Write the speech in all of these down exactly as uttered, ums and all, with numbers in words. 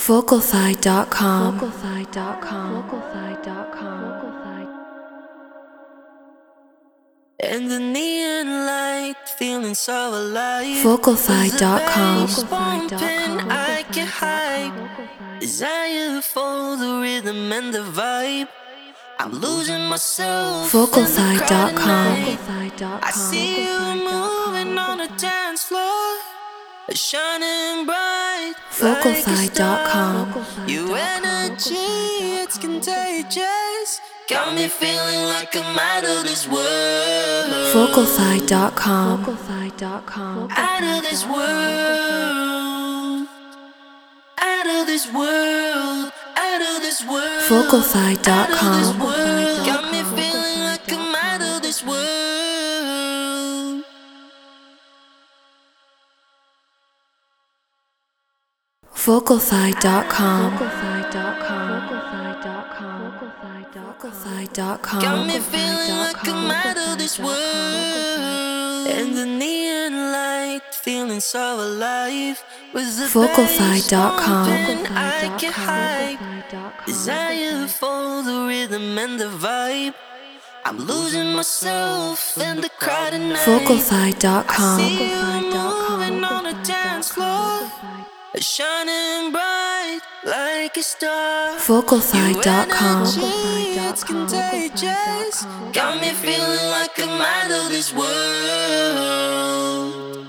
Vocalfy dot com. Vocalfy dot com. Vocalfy dot com. And the neon light, feeling so alive. Vocalfy dot com. Vocalfy dot com. I get hype. Desire for the rhythm and the vibe. I'm losing myself. Vocalfy dot com. I see you moving on the dance floor, shining bright. Vocalfy dot com. Your energy, it's contagious. Got me feeling like I'm out of this world. Vocalfy dot com. Vocalfy dot com. Out of this world. Out of this world. Out of this world. Vocalfy dot com. Got me feeling like I'm out of this world. Vocalfy dot com. Vocalfy dot com. Vocalfy dot com. Vocalfy dot com. Got me feeling like I'm out of this world. And the neon light, feeling so alive. With the Vocalfy dot com. I get hype. Desire for the rhythm and the vibe. I'm losing myself in the crowd tonight. Vocalfy dot com. See you moving on the dance floor, shining bright like a star. Vocalfy dot com. It's contagious. Got me feeling like I'm out of this world.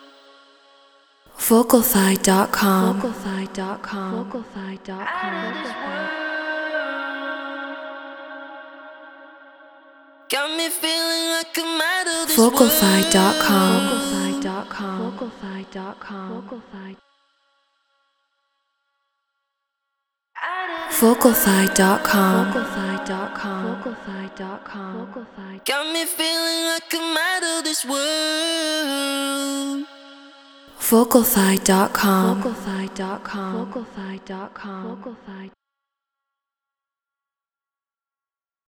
Vocalfy dot com. Vocalfy dot com. Vocalfy dot com. Got me feeling like I'm out of this world. Vocalfy dot com. Vocalfy dot com. Vocalfy dot com. Vocalfy. Vocalfy dot com. Vocalfy dot com. Vocalfy dot com. Vocalfy. Got me feeling like I'm out of this world. Vocalfy dot com. Vocalfy dot com. Vocalfy dot com. Vocalfy.